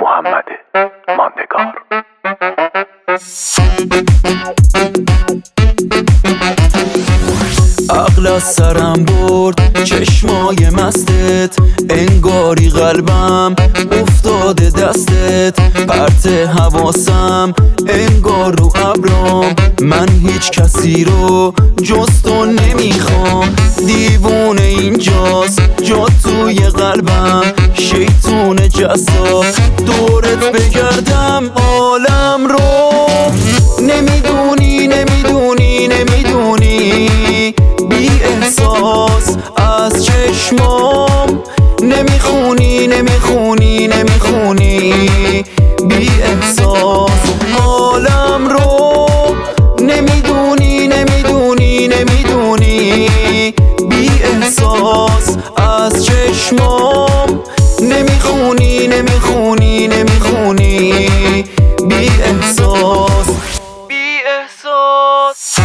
محمد ماندگار. عقل از سرم برد چشمای مستت، انگاری قلبم افتاده دستت، پرت حواسم انگار رو ابرام، من هیچ کسی رو جز تو نمیخوام. دیوونه اینجاست جا توی قلبم، شیطون جذاب دورت بگردم عالم رو. نمیدونی نمیدونی نمیدونی بی احساس از چشمام، نمیخونی نمیخونی نمیخونی بی احساس حالم رو. نمیدونی نمیدونی نمیدونی بی احساس از چشمام، نمیخونی نمیخونی نمیخونی بی احساس بی احساس.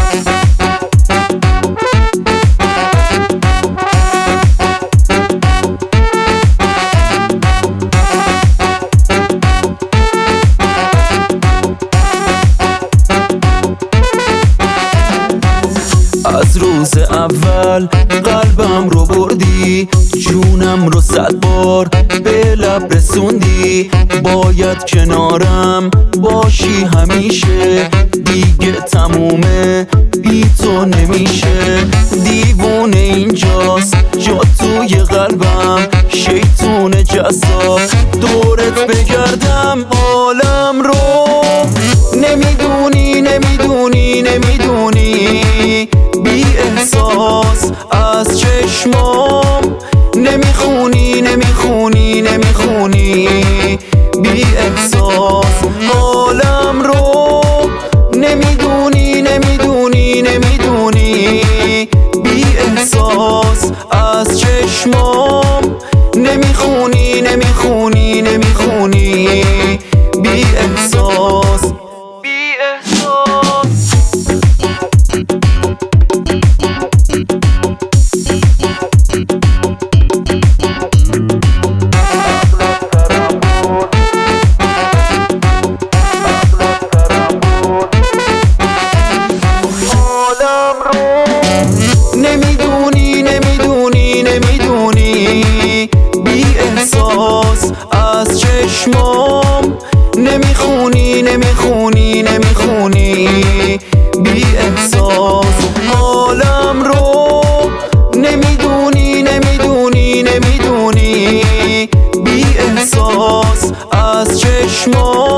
از روز اول قلبم رو بردی، جونم رو 100 بار به لب رسوندی. باید کنارم باشی همیشه، دیگه تمومه بی تو نمیشه. دیوونه اینجاست جا توی قلبم، شیطون جذاب دورت بگردم عالم رو. نمیدونی نمیدونی نمیدونی بی احساس از چشمام، نمیخونی نمیخونی نمیخونی بی احساس حالم رو. نمیدونی نمیدونی نمیدونی بی احساس از چشمام، نمیخونی نمیخونی نمیخونی بی احساس بی احساس. نمیدونی نمیدونی نمیدونی بی احساس از چشمام، نمیخونی نمیخونی نمیخونی بی احساس حالم رو. نمیدونی نمیدونی نمیدونی بی احساس از چشمام،